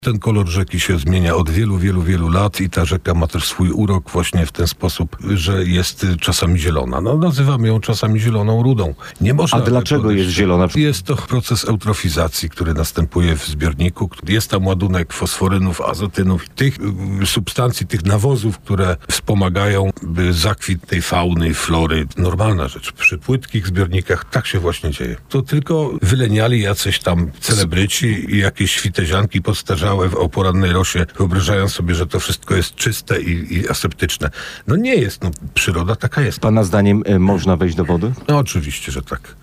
Ten kolor rzeki się zmienia od wielu, wielu, wielu lat i ta rzeka ma też swój urok właśnie w ten sposób, że jest czasami zielona. No, nazywamy ją czasami zieloną rudą. Nie można. A dlaczego jest zielona? Jest to proces eutrofizacji, który następuje w zbiorniku. Jest tam ładunek fosforynów, azotynów, tych substancji, tych nawozów, które wspomagają zakwit tej fauny i flory. Normalna rzecz. Przy płytkich zbiornikach tak się właśnie dzieje. To tylko wyleniali jacyś tam celebryci i jakieś świtezianki podstarzałe w porannej rosie, wyobrażając sobie, że to wszystko jest czyste i aseptyczne. No nie jest. No, przyroda taka jest. Pana zdaniem można wejść do wody? No oczywiście, że tak.